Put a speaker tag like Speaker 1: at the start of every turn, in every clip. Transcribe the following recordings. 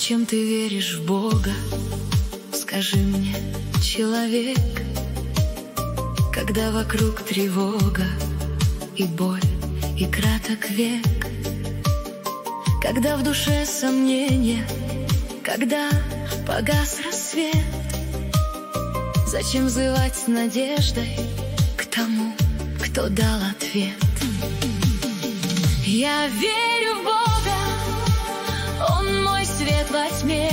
Speaker 1: Зачем ты веришь в Бога? Скажи мне, человек, когда вокруг тревога и боль, и краток век, когда в душе сомнения, когда погас рассвет. Зачем взывать с надеждой к тому, кто дал ответ? Я верю в Бога, Он мой свет во тьме,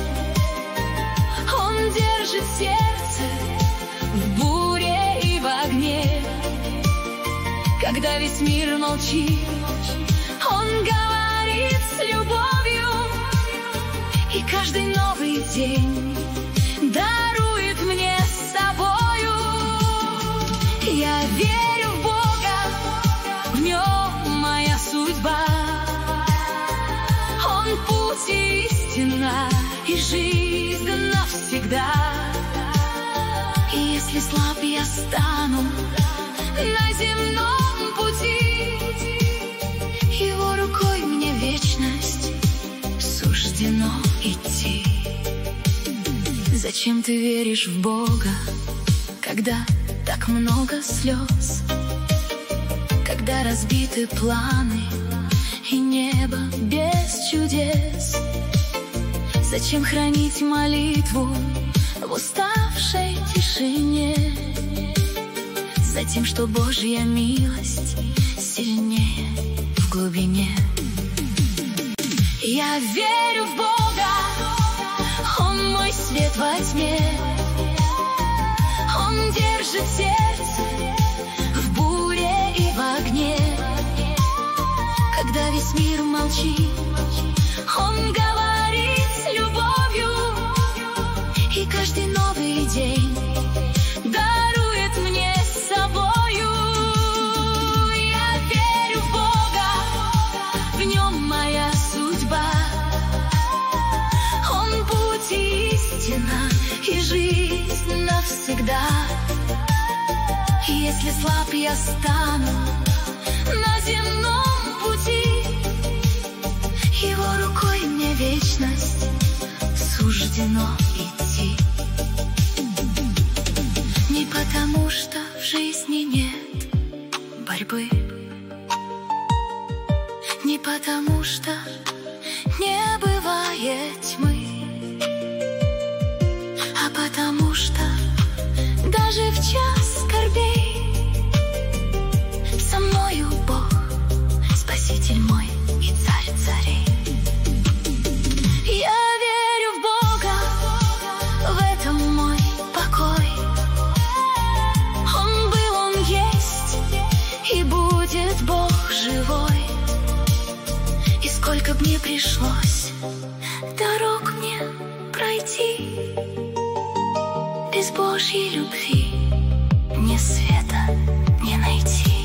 Speaker 1: Он держит сердце в буре и в огне. Когда весь мир молчит, Он говорит с любовью, и каждый новый день дарует мне с собою. Я верю в Бога, в Нем моя судьба, Он путь и истина, и жизнь навсегда. И если слаб я стану на земном пути, Его рукой мне вечность суждено идти. Зачем ты веришь в Бога, когда так много слез, когда разбиты планы и небо без чудес? Зачем хранить молитву в уставшей тишине? Затем, что Божья милость сильнее в глубине. Я верю в Бога, Он мой свет во тьме, Он держит сердце в буре и в огне. Когда весь мир молчит, Он говорит с любовью, и каждый новый день дарует мне с собою. Я верю в Бога, в Нем моя судьба, Он путь и истина, и жизнь навсегда. Если слаб я стану на земном пути, Его рукой мне вечность суждено идти. Не потому, что в жизни нет борьбы, не потому, что не бывает тьмы, а потому что даже в час скорбей со мною Бог, Спаситель мой и Царь царей. Я верю в Бога, в этом мой покой. Он был, Он есть, и будет Бог живой. И сколько б ни пришлось дорог мне пройти, без Божьей любви мне света не найти.